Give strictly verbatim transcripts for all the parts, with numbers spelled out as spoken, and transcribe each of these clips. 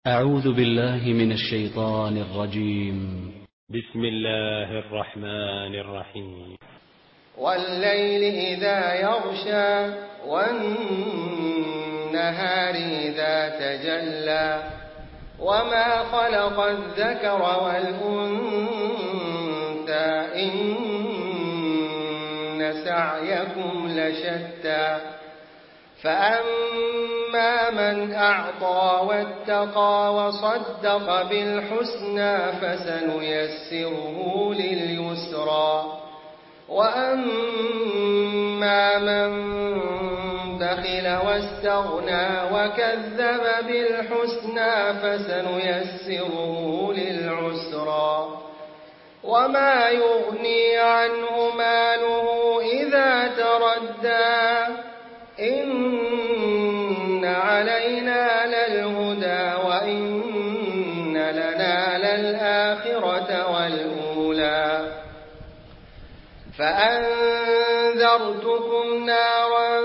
أعوذ بالله من الشيطان الرجيم. بسم الله الرحمن الرحيم. والليل إذا يغشى والنهار إذا تجلى وما خلق الذكر والأنثى إن سعيكم لشتى فأما من أعطى واتقى وصدق بالحسنى فسنيسره لليسرى وأما من بخل واستغنى وكذب بالحسنى فسنيسره للعسرى وما يغني عنه ماله إذا تردى إن علينا للهدى وإن لنا للآخرة والأولى فأنذرتكم نارا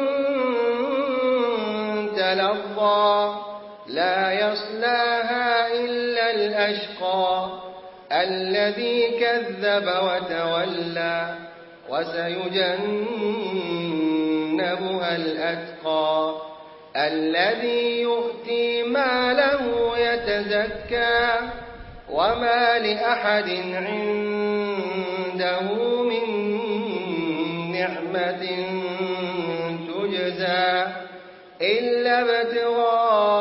تلظى لا يصلاها إلا الأشقى الذي كذب وتولى وسيجنبها الأتقى الذي يؤتي ماله يتزكى وما لأحد عنده من نعمة تجزى إلا ابتغاء